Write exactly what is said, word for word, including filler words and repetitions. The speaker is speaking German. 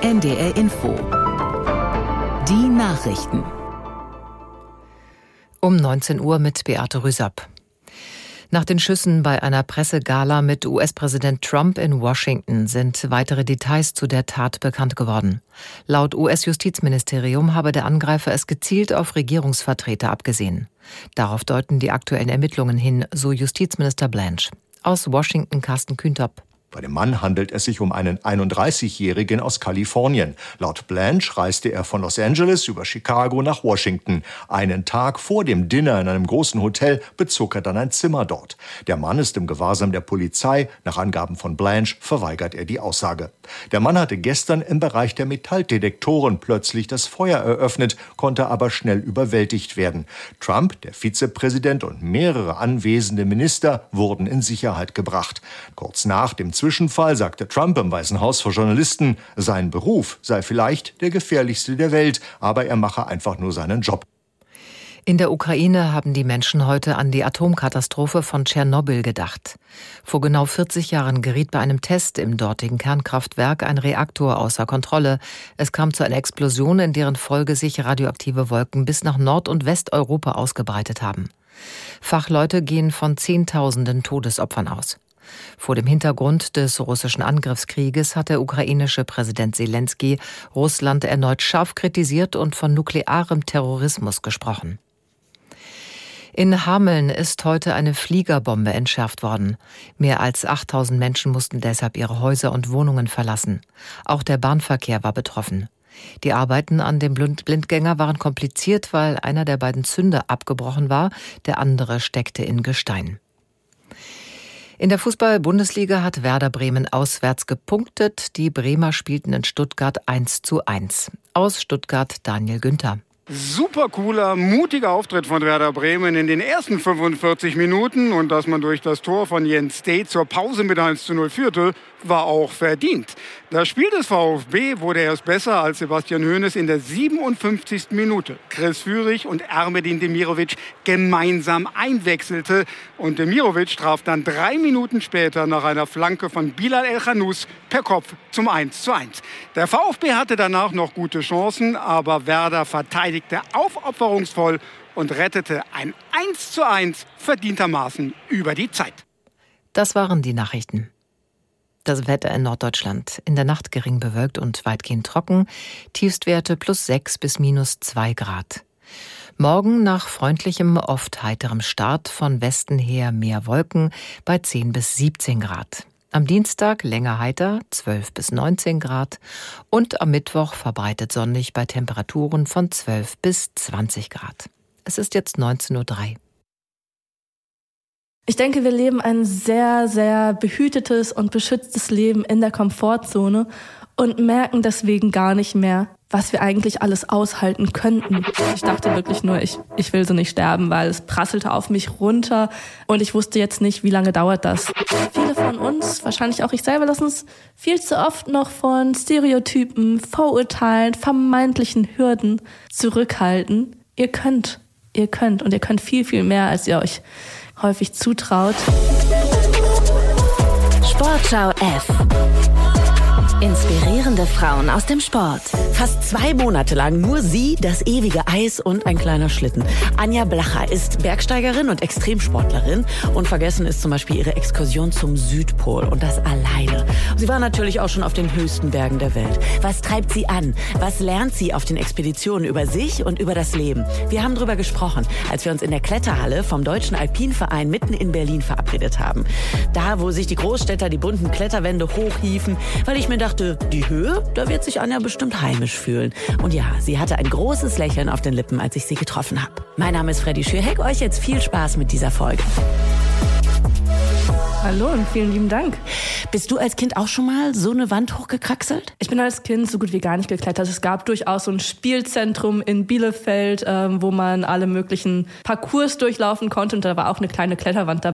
N D R Info. Die Nachrichten. Um neunzehn Uhr mit Beate Rüsapp. Nach den Schüssen bei einer Pressegala mit U S-Präsident Trump in Washington sind weitere Details zu der Tat bekannt geworden. Laut U S-Justizministerium habe der Angreifer es gezielt auf Regierungsvertreter abgesehen. Darauf deuten die aktuellen Ermittlungen hin, so Justizminister Blanche. Aus Washington Carsten Kühntop. Bei dem Mann handelt es sich um einen einunddreißigjährigen aus Kalifornien. Laut Blanche reiste er von Los Angeles über Chicago nach Washington. Einen Tag vor dem Dinner in einem großen Hotel bezog er dann ein Zimmer dort. Der Mann ist im Gewahrsam der Polizei. Nach Angaben von Blanche verweigert er die Aussage. Der Mann hatte gestern im Bereich der Metalldetektoren plötzlich das Feuer eröffnet, konnte aber schnell überwältigt werden. Trump, der Vizepräsident und mehrere anwesende Minister wurden in Sicherheit gebracht. Kurz nach dem Zwischenfall sagte Trump im Weißen Haus vor Journalisten, sein Beruf sei vielleicht der gefährlichste der Welt, aber er mache einfach nur seinen Job. In der Ukraine haben die Menschen heute an die Atomkatastrophe von Tschernobyl gedacht. Vor genau vierzig Jahren geriet bei einem Test im dortigen Kernkraftwerk ein Reaktor außer Kontrolle. Es kam zu einer Explosion, in deren Folge sich radioaktive Wolken bis nach Nord- und Westeuropa ausgebreitet haben. Fachleute gehen von Zehntausenden Todesopfern aus. Vor dem Hintergrund des russischen Angriffskrieges hat der ukrainische Präsident Selenskyj Russland erneut scharf kritisiert und von nuklearem Terrorismus gesprochen. In Hameln ist heute eine Fliegerbombe entschärft worden. Mehr als achttausend Menschen mussten deshalb ihre Häuser und Wohnungen verlassen. Auch der Bahnverkehr war betroffen. Die Arbeiten an dem Blindgänger waren kompliziert, weil einer der beiden Zünder abgebrochen war, der andere steckte in Gestein. In der Fußball-Bundesliga hat Werder Bremen auswärts gepunktet. Die Bremer spielten in Stuttgart eins zu eins. Aus Stuttgart Daniel Günther. Super cooler, mutiger Auftritt von Werder Bremen in den ersten fünfundvierzig Minuten. Und dass man durch das Tor von Jens Steh zur Pause mit eins zu null führte, war auch verdient. Das Spiel des VfB wurde erst besser, als Sebastian Hoeneß in der siebenundfünfzigsten Minute Chris Führig und Ermedin Demirovic gemeinsam einwechselte. Und Demirovic traf dann drei Minuten später nach einer Flanke von Bilal El-Khanous per Kopf zum eins zu eins. Der VfB hatte danach noch gute Chancen, aber Werder verteidigte aufopferungsvoll und rettete ein eins zu eins verdientermaßen über die Zeit. Das waren die Nachrichten. Das Wetter in Norddeutschland. In der Nacht gering bewölkt und weitgehend trocken. Tiefstwerte plus sechs bis minus zwei Grad. Morgen nach freundlichem, oft heiterem Start von Westen her mehr Wolken bei zehn bis siebzehn Grad. Am Dienstag länger heiter, zwölf bis neunzehn Grad. Und am Mittwoch verbreitet sonnig bei Temperaturen von zwölf bis zwanzig Grad. Es ist jetzt neunzehn Uhr drei. Ich denke, wir leben ein sehr, sehr behütetes und beschütztes Leben in der Komfortzone und merken deswegen gar nicht mehr, was wir eigentlich alles aushalten könnten. Ich dachte wirklich nur, ich, ich will so nicht sterben, weil es prasselte auf mich runter und ich wusste jetzt nicht, wie lange dauert das. Viele von uns, wahrscheinlich auch ich selber, lassen uns viel zu oft noch von Stereotypen, Vorurteilen, vermeintlichen Hürden zurückhalten. Ihr könnt, ihr könnt und ihr könnt viel, viel mehr, als ihr euch häufig zutraut. Sportschau F. Inspirierende Frauen aus dem Sport. Fast zwei Monate lang nur sie, das ewige Eis und ein kleiner Schlitten. Anja Blacher ist Bergsteigerin und Extremsportlerin. Unvergessen ist zum Beispiel ihre Exkursion zum Südpol und das alleine. Sie war natürlich auch schon auf den höchsten Bergen der Welt. Was treibt sie an? Was lernt sie auf den Expeditionen über sich und über das Leben? Wir haben drüber gesprochen, als wir uns in der Kletterhalle vom Deutschen Alpinverein mitten in Berlin verabredet haben. Da, wo sich die Großstädter die bunten Kletterwände hochhiefen, weil ich mir dachte, die Höhe, da wird sich Anja bestimmt heimisch fühlen. Und ja, sie hatte ein großes Lächeln auf den Lippen, als ich sie getroffen habe. Mein Name ist Freddy Schürheck, euch jetzt viel Spaß mit dieser Folge. Hallo und vielen lieben Dank. Bist du als Kind auch schon mal so eine Wand hochgekraxelt? Ich bin als Kind so gut wie gar nicht geklettert. Es gab durchaus so ein Spielzentrum in Bielefeld, ähm, wo man alle möglichen Parcours durchlaufen konnte. Und da war auch eine kleine Kletterwand dabei.